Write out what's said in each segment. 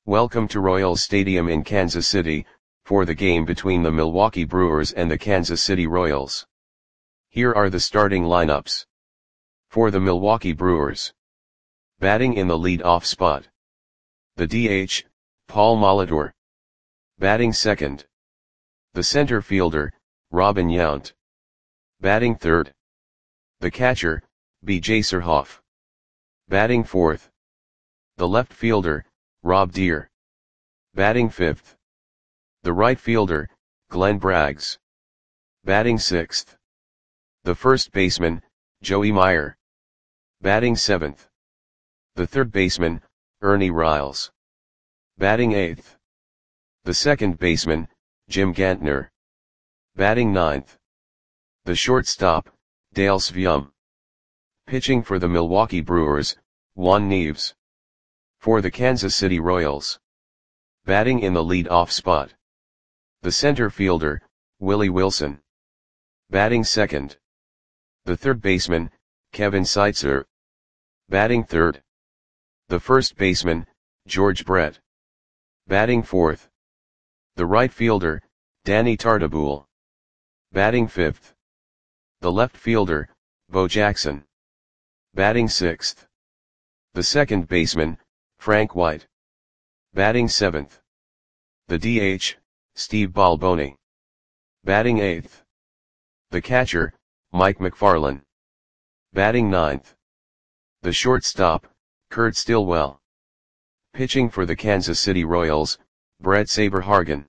Welcome to Royals Stadium in Kansas City, for the game between the Milwaukee Brewers and the Kansas City Royals. Here are the starting lineups. For the Milwaukee Brewers. Batting in the lead-off spot. The DH, Paul Molitor. Batting second. The center fielder, Robin Yount. Batting third. The catcher, B.J. Surhoff. Batting fourth. The left fielder, Rob Deer. Batting fifth. The right fielder, Glenn Braggs. Batting sixth. The first baseman, Joey Meyer. Batting seventh. The third baseman, Ernie Riles. Batting eighth. The second baseman, Jim Gantner. Batting ninth. The shortstop, Dale Sveum. Pitching for the Milwaukee Brewers, Juan Nieves. For the Kansas City Royals. Batting in the lead-off spot. The center fielder, Willie Wilson. Batting second. The third baseman, Kevin Seitzer. Batting third. The first baseman, George Brett. Batting fourth. The right fielder, Danny Tartabull. Batting fifth. The left fielder, Bo Jackson. Batting sixth. The second baseman, Frank White. Batting seventh. The DH, Steve Balboni. Batting eighth. The catcher, Mike McFarland. Batting ninth. The shortstop, Kurt Stillwell. Pitching for the Kansas City Royals, Brett Saberhagen.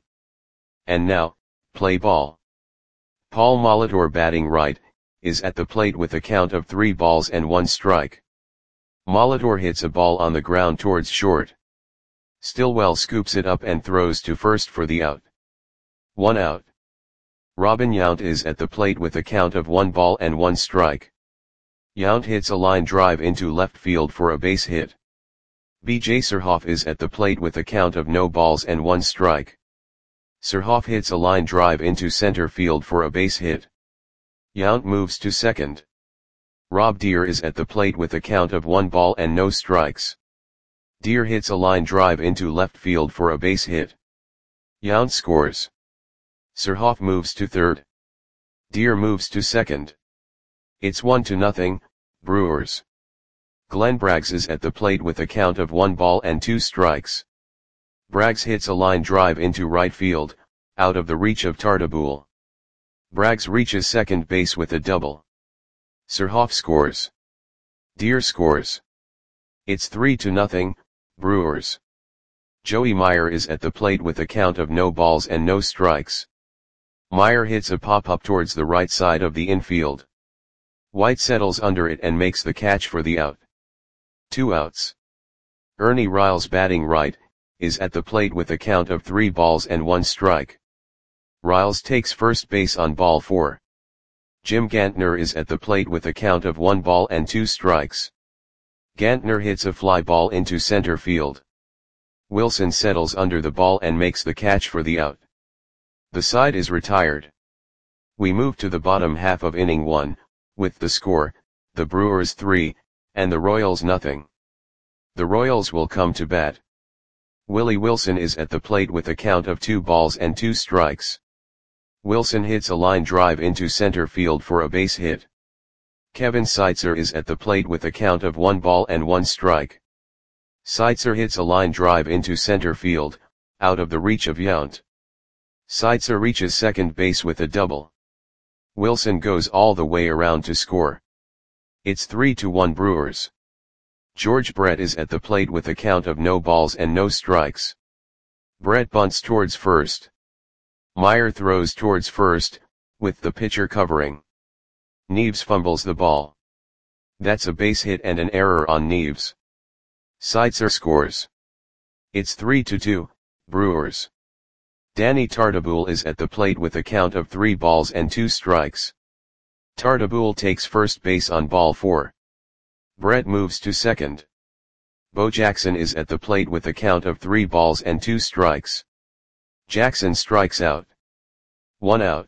And now, play ball. Paul Molitor batting right, is at the plate with a count of 3 balls and 1 strike. Molitor hits a ball on the ground towards short. Stillwell scoops it up and throws to first for the out. 1 out. Robin Yount is at the plate with a count of 1 ball and 1 strike. Yount hits a line drive into left field for a base hit. B.J. Surhoff is at the plate with a count of no balls and 1 strike. Surhoff hits a line drive into center field for a base hit. Yount moves to second. Rob Deer is at the plate with a count of 1 ball and no strikes. Deer hits a line drive into left field for a base hit. Yount scores. Surhoff moves to third. Deer moves to second. It's 1-0, Brewers. Glenn Braggs is at the plate with a count of 1 ball and 2 strikes. Braggs hits a line drive into right field, out of the reach of Tartabull. Braggs reaches second base with a double. Surhoff scores. Deer scores. It's 3-0, Brewers. Joey Meyer is at the plate with a count of no balls and no strikes. Meyer hits a pop-up towards the right side of the infield. White settles under it and makes the catch for the out. 2 outs. Ernie Riles batting right, is at the plate with a count of 3 balls and 1 strike. Riles takes first base on ball 4. Jim Gantner is at the plate with a count of 1 ball and 2 strikes. Gantner hits a fly ball into center field. Wilson settles under the ball and makes the catch for the out. The side is retired. We move to the bottom half of inning 1, with the score, the Brewers 3, and the Royals nothing. The Royals will come to bat. Willie Wilson is at the plate with a count of 2 balls and 2 strikes. Wilson hits a line drive into center field for a base hit. Kevin Seitzer is at the plate with a count of 1 ball and 1 strike. Seitzer hits a line drive into center field, out of the reach of Yount. Seitzer reaches second base with a double. Wilson goes all the way around to score. It's 3-1 Brewers. George Brett is at the plate with a count of no balls and no strikes. Brett bunts towards first. Meyer throws towards first, with the pitcher covering. Nieves fumbles the ball. That's a base hit and an error on Nieves. Seitzer scores. It's 3-2, Brewers. Danny Tartabull is at the plate with a count of 3 balls and 2 strikes. Tartabull takes first base on ball 4. Brett moves to second. Bo Jackson is at the plate with a count of 3 balls and 2 strikes. Jackson strikes out. 1 out.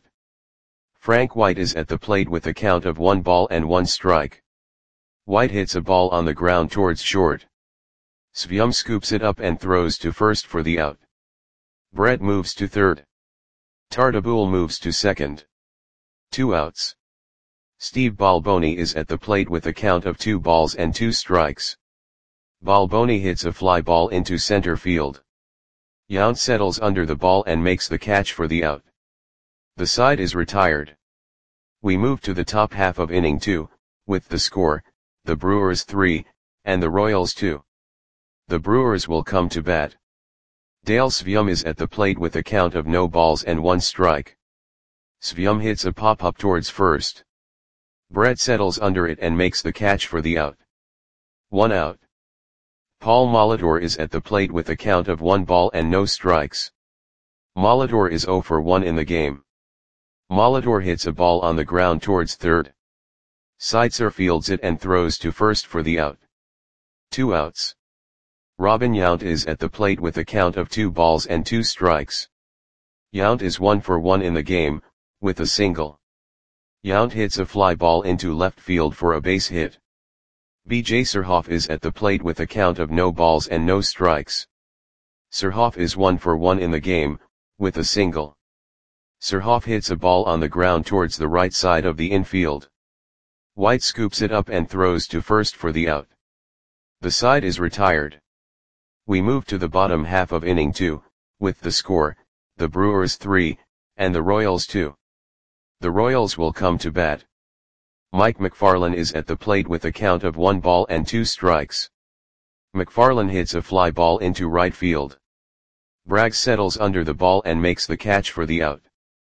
Frank White is at the plate with a count of 1 ball and 1 strike. White hits a ball on the ground towards short. Svyum scoops it up and throws to first for the out. Brett moves to third. Tartabull moves to second. 2 outs. Steve Balboni is at the plate with a count of 2 balls and 2 strikes. Balboni hits a fly ball into center field. Yount settles under the ball and makes the catch for the out. The side is retired. We move to the top half of inning 2, with the score, the Brewers 3, and the Royals 2. The Brewers will come to bat. Dale Svyum is at the plate with a count of no balls and 1 strike. Svyum hits a pop-up towards first. Brett settles under it and makes the catch for the out. 1 out. Paul Molitor is at the plate with a count of 1 ball and no strikes. Molitor is 0 for 1 in the game. Molitor hits a ball on the ground towards third. Seitzer fields it and throws to first for the out. 2 outs. Robin Yount is at the plate with a count of 2 balls and 2 strikes. Yount is 1 for 1 in the game, with a single. Yount hits a fly ball into left field for a base hit. B.J. Surhoff is at the plate with a count of no balls and no strikes. Surhoff is 1 for 1 in the game, with a single. Surhoff hits a ball on the ground towards the right side of the infield. White scoops it up and throws to first for the out. The side is retired. We move to the bottom half of inning 2, with the score, the Brewers 3, and the Royals 2. The Royals will come to bat. Mike McFarland is at the plate with a count of 1 ball and 2 strikes. McFarland hits a fly ball into right field. Bragg settles under the ball and makes the catch for the out.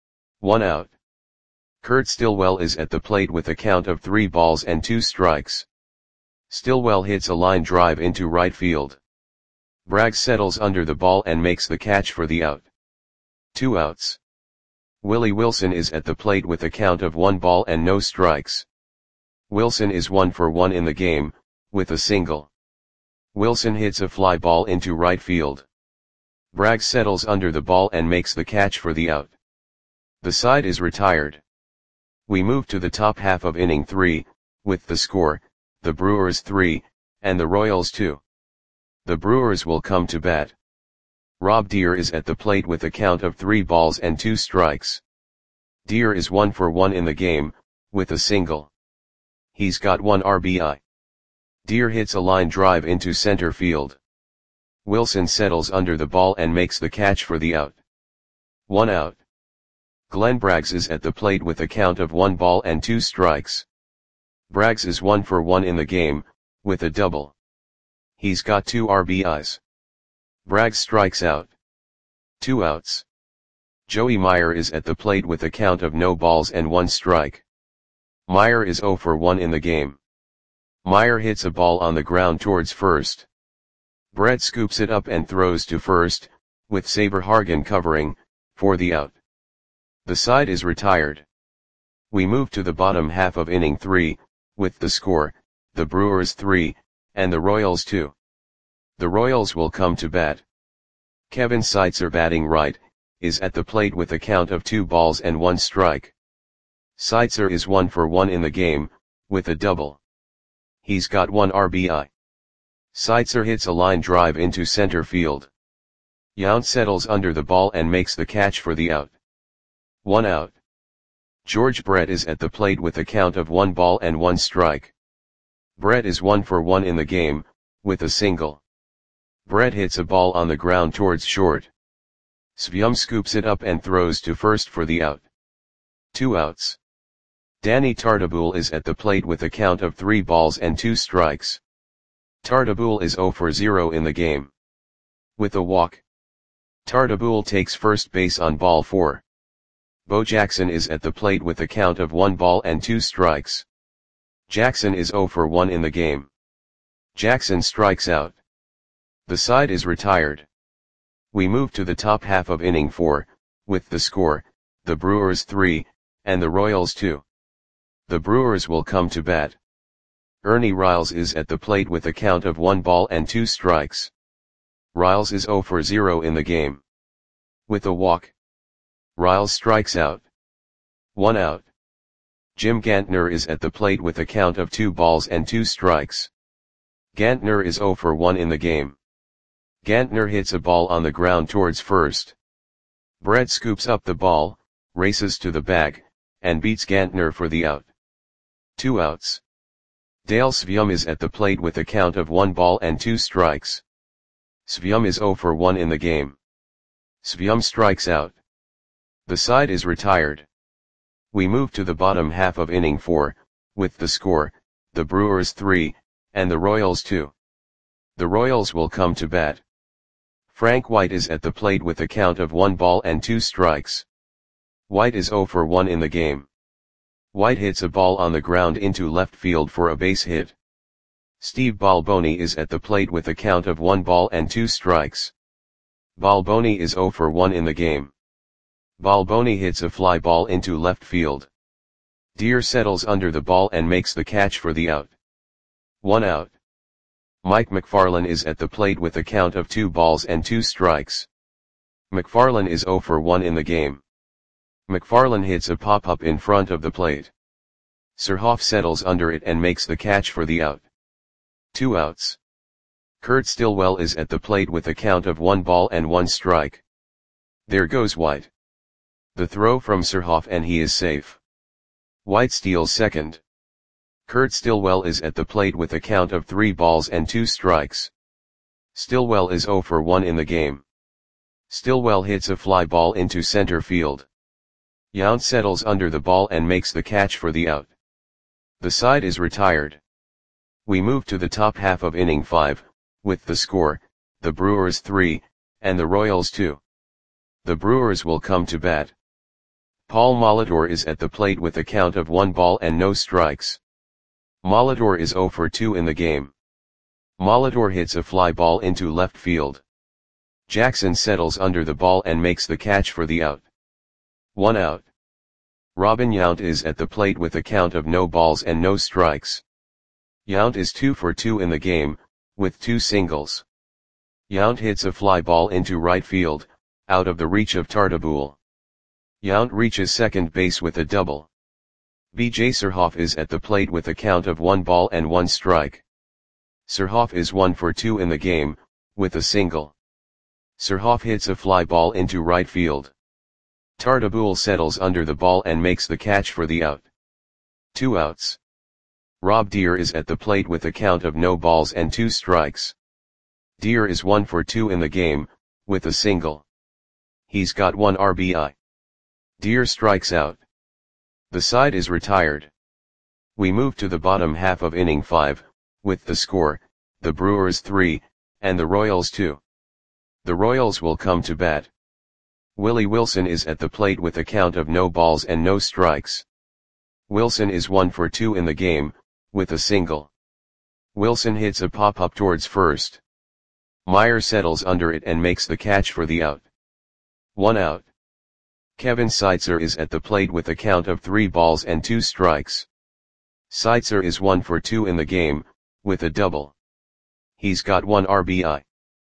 1 out. Kurt Stillwell is at the plate with a count of 3 balls and 2 strikes. Stillwell hits a line drive into right field. Bragg settles under the ball and makes the catch for the out. 2 outs. Willie Wilson is at the plate with a count of 1 ball and no strikes. Wilson is 1 for 1 in the game, with a single. Wilson hits a fly ball into right field. Bragg settles under the ball and makes the catch for the out. The side is retired. We move to the top half of inning 3, with the score, the Brewers 3, and the Royals 2. The Brewers will come to bat. Rob Deer is at the plate with a count of 3 balls and 2 strikes. Deer is 1 for 1 in the game, with a single. He's got 1 RBI. Deer hits a line drive into center field. Wilson settles under the ball and makes the catch for the out. 1 out. Glenn Braggs is at the plate with a count of 1 ball and 2 strikes. Braggs is 1 for 1 in the game, with a double. He's got 2 RBIs. Braggs strikes out. 2 outs. Joey Meyer is at the plate with a count of no balls and 1 strike. Meyer is 0 for 1 in the game. Meyer hits a ball on the ground towards first. Brett scoops it up and throws to first, with Saber Hargan covering, for the out. The side is retired. We move to the bottom half of inning 3, with the score, the Brewers 3, and the Royals 2. The Royals will come to bat. Kevin Seitzer, batting right, is at the plate with a count of 2 balls and 1 strike. Seitzer is 1 for 1 in the game, with a double. He's got 1 RBI. Seitzer hits a line drive into center field. Yount settles under the ball and makes the catch for the out. 1 out. George Brett is at the plate with a count of 1 ball and 1 strike. Brett is 1 for 1 in the game, with a single. Brett hits a ball on the ground towards short. Svyum scoops it up and throws to first for the out. 2 outs. Danny Tartabull is at the plate with a count of 3 balls and 2 strikes. Tartabull is 0 for 0 in the game. With a walk. Tartabull takes first base on ball 4. Bo Jackson is at the plate with a count of 1 ball and 2 strikes. Jackson is 0 for 1 in the game. Jackson strikes out. The side is retired. We move to the top half of inning 4, with the score, the Brewers 3, and the Royals 2. The Brewers will come to bat. Ernie Riles is at the plate with a count of 1 ball and 2 strikes. Riles is 0 for 0 in the game. With a walk. Riles strikes out. 1 out. Jim Gantner is at the plate with a count of 2 balls and 2 strikes. Gantner is 0 for 1 in the game. Gantner hits a ball on the ground towards first. Brett scoops up the ball, races to the bag, and beats Gantner for the out. 2 outs. Dale Svium is at the plate with a count of 1 ball and 2 strikes. Svium is 0 for 1 in the game. Svium strikes out. The side is retired. We move to the bottom half of inning 4, with the score, the Brewers 3, and the Royals 2. The Royals will come to bat. Frank White is at the plate with a count of 1 ball and 2 strikes. White is 0 for 1 in the game. White hits a ball on the ground into left field for a base hit. Steve Balboni is at the plate with a count of 1 ball and 2 strikes. Balboni is 0 for 1 in the game. Balboni hits a fly ball into left field. Deer settles under the ball and makes the catch for the out. 1 out. Mike McFarland is at the plate with a count of 2 balls and 2 strikes. McFarland is 0 for 1 in the game. McFarland hits a pop-up in front of the plate. Surhoff settles under it and makes the catch for the out. 2 outs. Kurt Stillwell is at the plate with a count of 1 ball and 1 strike. There goes White. The throw from Surhoff and he is safe. White steals second. Kurt Stillwell is at the plate with a count of 3 balls and 2 strikes. Stillwell is 0 for 1 in the game. Stillwell hits a fly ball into center field. Yount settles under the ball and makes the catch for the out. The side is retired. We move to the top half of inning 5, with the score, the Brewers 3, and the Royals 2. The Brewers will come to bat. Paul Molitor is at the plate with a count of 1 ball and no strikes. Molitor is 0 for 2 in the game. Molitor hits a fly ball into left field. Jackson settles under the ball and makes the catch for the out. 1 out. Robin Yount is at the plate with a count of no balls and no strikes. Yount is 2 for 2 in the game, with 2 singles. Yount hits a fly ball into right field, out of the reach of Tartabull. Yount reaches second base with a double. B.J. Surhoff is at the plate with a count of 1 ball and 1 strike. Surhoff is 1 for 2 in the game, with a single. Surhoff hits a fly ball into right field. Tartabull settles under the ball and makes the catch for the out. 2 outs. Rob Deere is at the plate with a count of no balls and 2 strikes. Deere is 1 for 2 in the game, with a single. He's got 1 RBI. Deere strikes out. The side is retired. We move to the bottom half of inning 5, with the score, the Brewers 3, and the Royals 2. The Royals will come to bat. Willie Wilson is at the plate with a count of no balls and no strikes. Wilson is 1 for 2 in the game, with a single. Wilson hits a pop-up towards first. Meyer settles under it and makes the catch for the out. 1 out. Kevin Seitzer is at the plate with a count of 3 balls and 2 strikes. Seitzer is 1 for 2 in the game, with a double. He's got 1 RBI.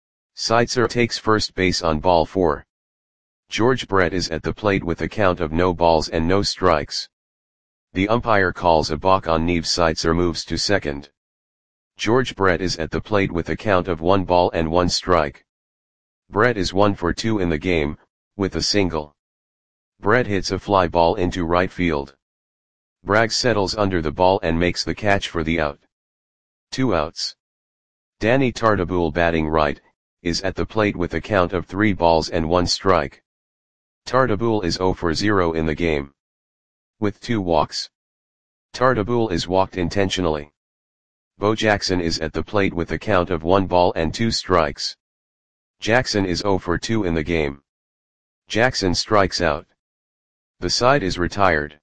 Seitzer takes first base on ball 4. George Brett is at the plate with a count of no balls and no strikes. The umpire calls a balk on Neves. Seitzer moves to second. George Brett is at the plate with a count of 1 ball and 1 strike. Brett is 1 for 2 in the game, with a single. Brett hits a fly ball into right field. Bragg settles under the ball and makes the catch for the out. 2 outs. Danny Tartabull, batting right, is at the plate with a count of 3 balls and 1 strike. Tartabull is 0 for 0 in the game. With 2 walks. Tartabull is walked intentionally. Bo Jackson is at the plate with a count of 1 ball and 2 strikes. Jackson is 0 for 2 in the game. Jackson strikes out. The side is retired.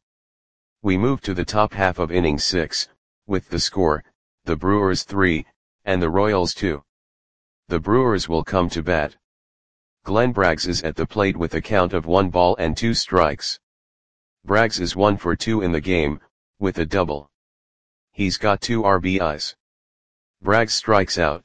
We move to the top half of inning 6, with the score, the Brewers 3, and the Royals 2. The Brewers will come to bat. Glenn Braggs is at the plate with a count of 1 ball and 2 strikes. Braggs is 1 for 2 in the game, with a double. He's got 2 RBIs. Braggs strikes out.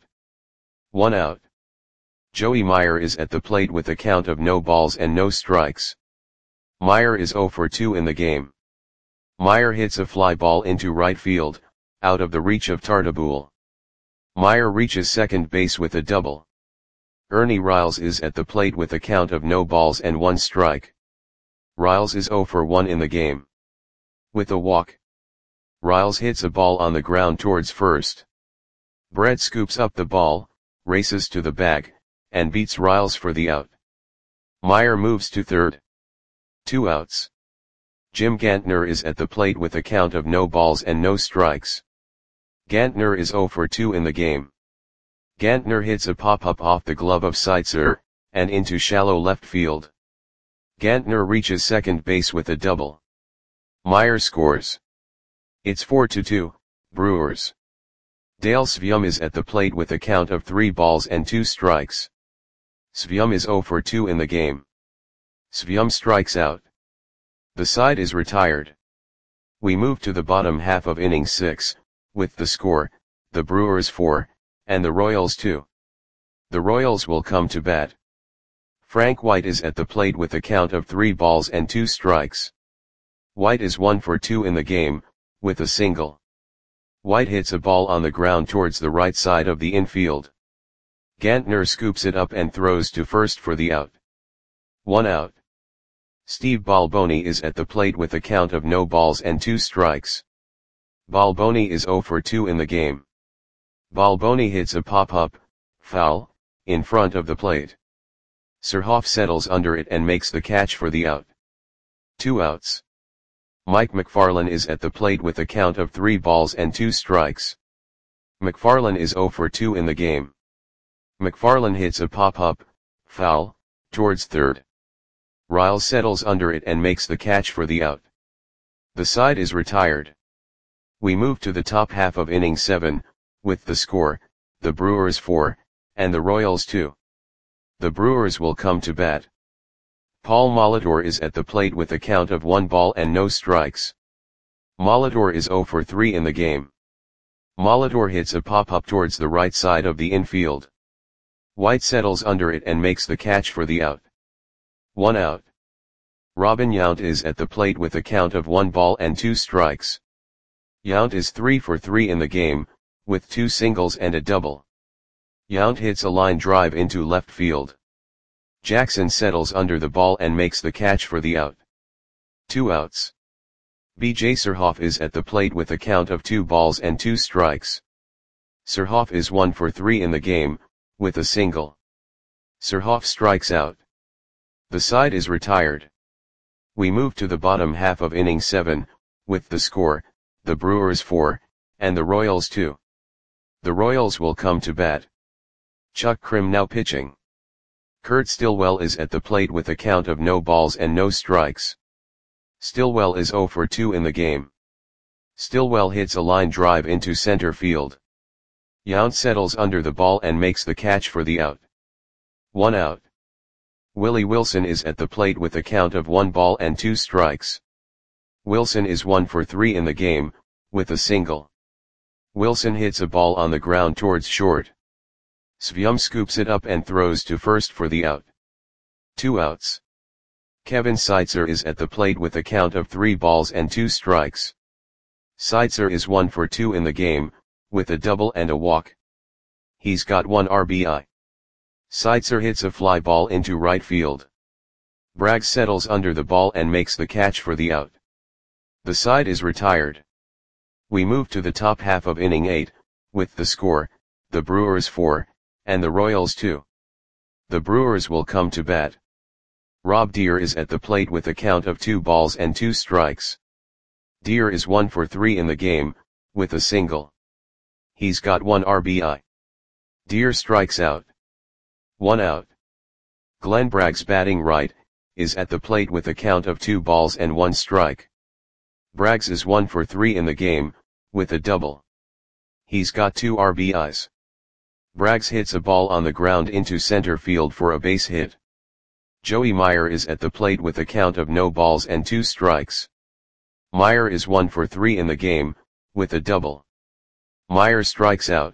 1 out. Joey Meyer is at the plate with a count of no balls and no strikes. Meyer is 0 for 2 in the game. Meyer hits a fly ball into right field, out of the reach of Tartabull. Meyer reaches second base with a double. Ernie Riles is at the plate with a count of no balls and 1 strike. Riles is 0 for 1 in the game. With a walk, Riles hits a ball on the ground towards first. Brett scoops up the ball, races to the bag, and beats Riles for the out. Meyer moves to third. 2 outs. Jim Gantner is at the plate with a count of no balls and no strikes. Gantner is 0 for 2 in the game. Gantner hits a pop-up off the glove of Seitzer, and into shallow left field. Gantner reaches second base with a double. Meyer scores. It's 4-2, Brewers. Dale Sveum is at the plate with a count of 3 balls and 2 strikes. Sveum is 0 for 2 in the game. Sveum strikes out. The side is retired. We move to the bottom half of inning 6, with the score, the Brewers 4, and the Royals 2. The Royals will come to bat. Frank White is at the plate with a count of 3 balls and 2 strikes. White is 1 for 2 in the game, with a single. White hits a ball on the ground towards the right side of the infield. Gantner scoops it up and throws to first for the out. 1 out. Steve Balboni is at the plate with a count of no balls and 2 strikes. Balboni is 0 for 2 in the game. Balboni hits a pop-up, foul, in front of the plate. Surhoff settles under it and makes the catch for the out. 2 outs. Mike McFarland is at the plate with a count of 3 balls and 2 strikes. McFarland is 0 for 2 in the game. McFarland hits a pop-up, foul, towards third. Riles settles under it and makes the catch for the out. The side is retired. We move to the top half of inning 7, with the score, the Brewers 4, and the Royals 2. The Brewers will come to bat. Paul Molitor is at the plate with a count of 1 ball and no strikes. Molitor is 0 for 3 in the game. Molitor hits a pop-up towards the right side of the infield. White settles under it and makes the catch for the out. 1 out. Robin Yount is at the plate with a count of 1 ball and 2 strikes. Yount is 3 for 3 in the game, with 2 singles and a double. Yount hits a line drive into left field. Jackson settles under the ball and makes the catch for the out. 2 outs. B.J. Surhoff is at the plate with a count of 2 balls and 2 strikes. Surhoff is 1 for 3 in the game, with a single. Surhoff strikes out. The side is retired. We move to the bottom half of inning 7, with the score, the Brewers 4, and the Royals 2. The Royals will come to bat. Chuck Krim now pitching. Kurt Stillwell is at the plate with a count of no balls and no strikes. Stillwell is 0 for 2 in the game. Stillwell hits a line drive into center field. Yount settles under the ball and makes the catch for the out. 1 out. Willie Wilson is at the plate with a count of 1 ball and 2 strikes. Wilson is 1 for 3 in the game, with a single. Wilson hits a ball on the ground towards short. Sveum scoops it up and throws to first for the out. 2 outs. Kevin Seitzer is at the plate with a count of 3 balls and 2 strikes. Seitzer is 1 for 2 in the game, with a double and a walk. He's got 1 RBI. Seitzer hits a fly ball into right field. Bragg settles under the ball and makes the catch for the out. The side is retired. We move to the top half of inning 8, with the score, the Brewers 4, and the Royals 2. The Brewers will come to bat. Rob Deer is at the plate with a count of 2 balls and 2 strikes. Deer is 1 for 3 in the game, with a single. He's got 1 RBI. Deer strikes out. 1 out. Glenn Bragg's batting right, is at the plate with a count of 2 balls and 1 strike. Braggs is 1 for 3 in the game, with a double. He's got 2 RBIs. Braggs hits a ball on the ground into center field for a base hit. Joey Meyer is at the plate with a count of no balls and 2 strikes. Meyer is 1 for 3 in the game, with a double. Meyer strikes out.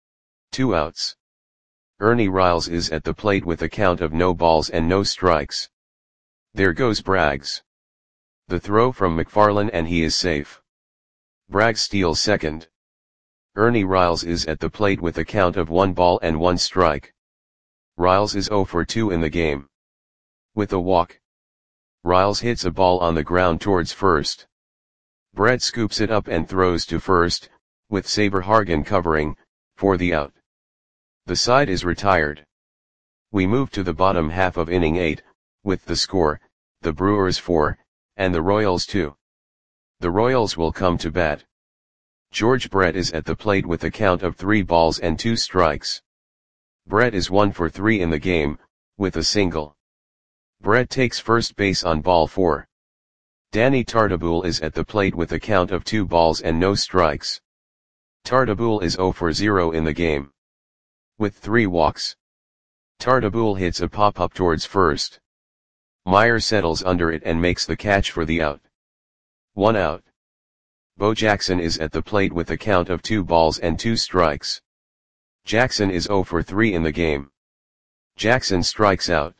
2 outs. Ernie Riles is at the plate with a count of no balls and no strikes. There goes Braggs. The throw from McFarland and he is safe. Braggs steals second. Ernie Riles is at the plate with a count of 1 ball and 1 strike. Riles is 0 for 2 in the game. With a walk, Riles hits a ball on the ground towards first. Brett scoops it up and throws to first, with Saberhagen covering, for the out. The side is retired. We move to the bottom half of inning 8, with the score, the Brewers 4, and the Royals 2. The Royals will come to bat. George Brett is at the plate with a count of 3 balls and 2 strikes. Brett is 1 for 3 in the game, with a single. Brett takes first base on ball 4. Danny Tartabull is at the plate with a count of 2 balls and no strikes. Tartabull is 0 for 0 in the game. With 3 walks, Tartabull hits a pop-up towards first. Meyer settles under it and makes the catch for the out. 1 out. Bo Jackson is at the plate with a count of 2 balls and 2 strikes. Jackson is 0 for 3 in the game. Jackson strikes out.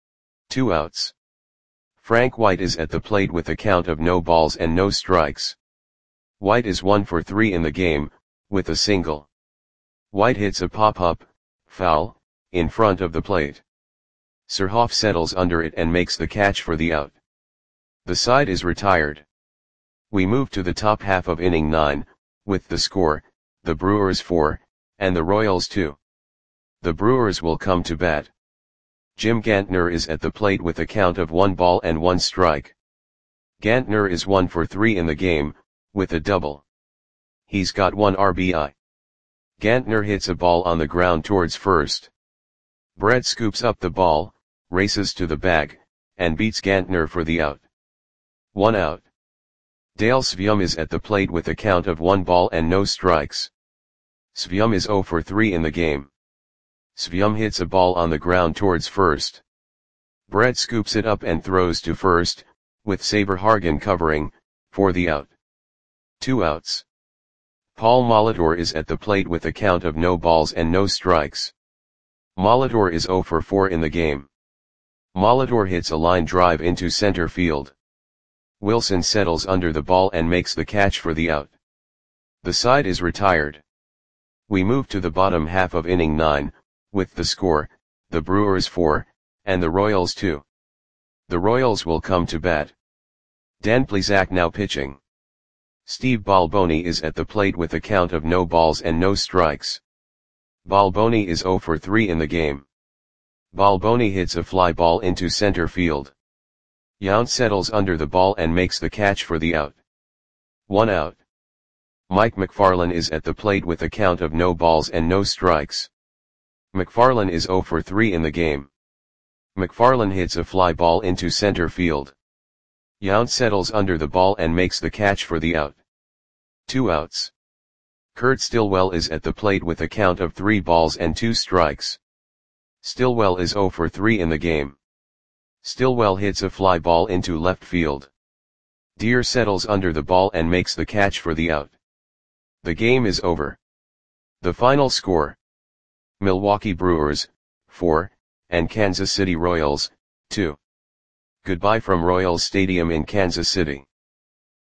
2 outs. Frank White is at the plate with a count of no balls and no strikes. White is 1 for 3 in the game, with a single. White hits a pop-up, foul, in front of the plate. Surhoff settles under it and makes the catch for the out. The side is retired. We move to the top half of inning 9, with the score, the Brewers 4, and the Royals 2. The Brewers will come to bat. Jim Gantner is at the plate with a count of 1 ball and 1 strike. Gantner is 1 for 3 in the game, with a double. He's got 1 RBI. Gantner hits a ball on the ground towards first. Brett scoops up the ball, races to the bag, and beats Gantner for the out. 1 out. Dale Sveum is at the plate with a count of 1 ball and no strikes. Sveum is 0 for 3 in the game. Sveum hits a ball on the ground towards first. Brett scoops it up and throws to first, with Saberhagen covering, for the out. 2 outs. Paul Molitor is at the plate with a count of no balls and no strikes. Molitor is 0 for 4 in the game. Molitor hits a line drive into center field. Wilson settles under the ball and makes the catch for the out. The side is retired. We move to the bottom half of inning 9, with the score, the Brewers 4, and the Royals 2. The Royals will come to bat. Dan Plesac now pitching. Steve Balboni is at the plate with a count of no balls and no strikes. Balboni is 0 for 3 in the game. Balboni hits a fly ball into center field. Yount settles under the ball and makes the catch for the out. 1 out. Mike McFarland is at the plate with a count of no balls and no strikes. McFarland is 0 for 3 in the game. McFarland hits a fly ball into center field. Yount settles under the ball and makes the catch for the out. 2 outs. Kurt Stillwell is at the plate with a count of 3 balls and 2 strikes. Stillwell is 0 for 3 in the game. Stillwell hits a fly ball into left field. Deere settles under the ball and makes the catch for the out. The game is over. The final score: Milwaukee Brewers, 4, and Kansas City Royals, 2. Goodbye from Royals Stadium in Kansas City.